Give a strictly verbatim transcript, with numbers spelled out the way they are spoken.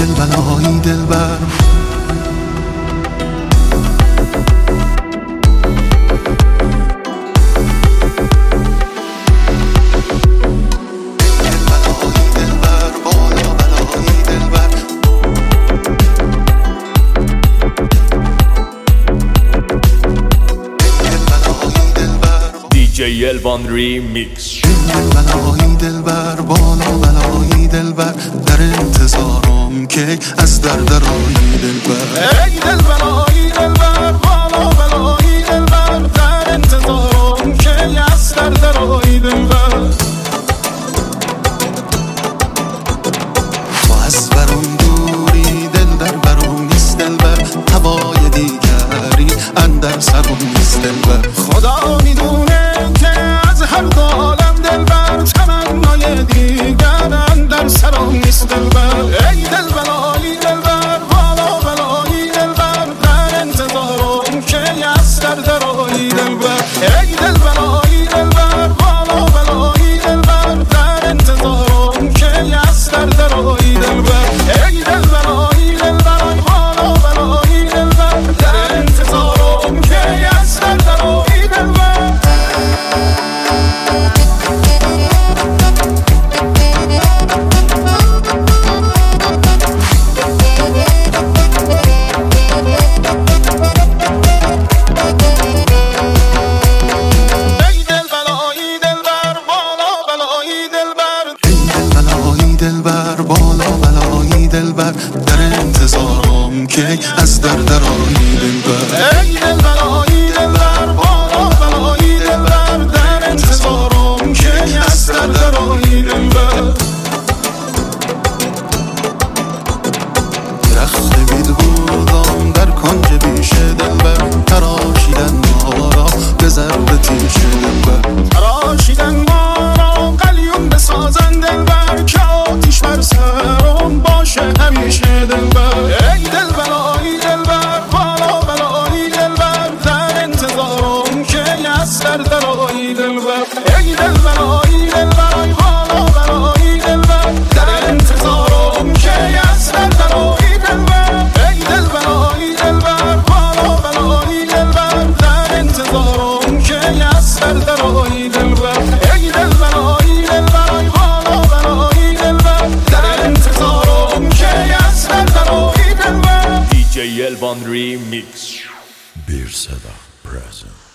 دلبرای دلبر دی الوان ریمیکس. بلای دلبر بالا بلای دلبر در انتظارم که از در درای دلبر. ای دلبرای دلبر بالا بلای دلبر در انتظارم که از در درای دلبر. تو از برم دوری دلبر برم نیست دلبر، هوای دیگری اندر سرم نیست دلبر. خدا میدونه هر دو عالم دلبر تمنای دیگر اندر سرم نیست دلبر. ای دلبرای دلبر بالا بلای دلبر در انتظارم که از در درای دلبر. ای دلبرای دلبر بالا بلای دلبر در انتظارم که از در درای دلبر. ای دلبرای دلبر بالا بلای دلبر در انتظارم که از در درای دلبر. دلبر بالا بلای دلبر در انتظارم که از در درای دلبر. ای دلبرای دلبر بالا بلای دلبر در انتظارم که از در درای دلبر. درخت بید بودم در کنج بیش دلبر، تراشیدن ما را به ضرب تیش دلبر. تراشیدن ما را قلیون بسازن دلبر که آتیش بر سرم باشه همیشه دلبر. ای دلبرای دلبر بالا بلای دلبر در انتظارم که از در درای دلبر. ای دلبرای دلبر بالا بلای دلبر در انتظارم که از در درای دلبر. ای دلبرای دلبر بالا بلای دلبر در انتظارم که از در درای دلبر. ای دلبرای دلبر بالا بلای دلبر در انتظارم که از در درای دلبر. دی الوان ریمیکس. Bir Seda present.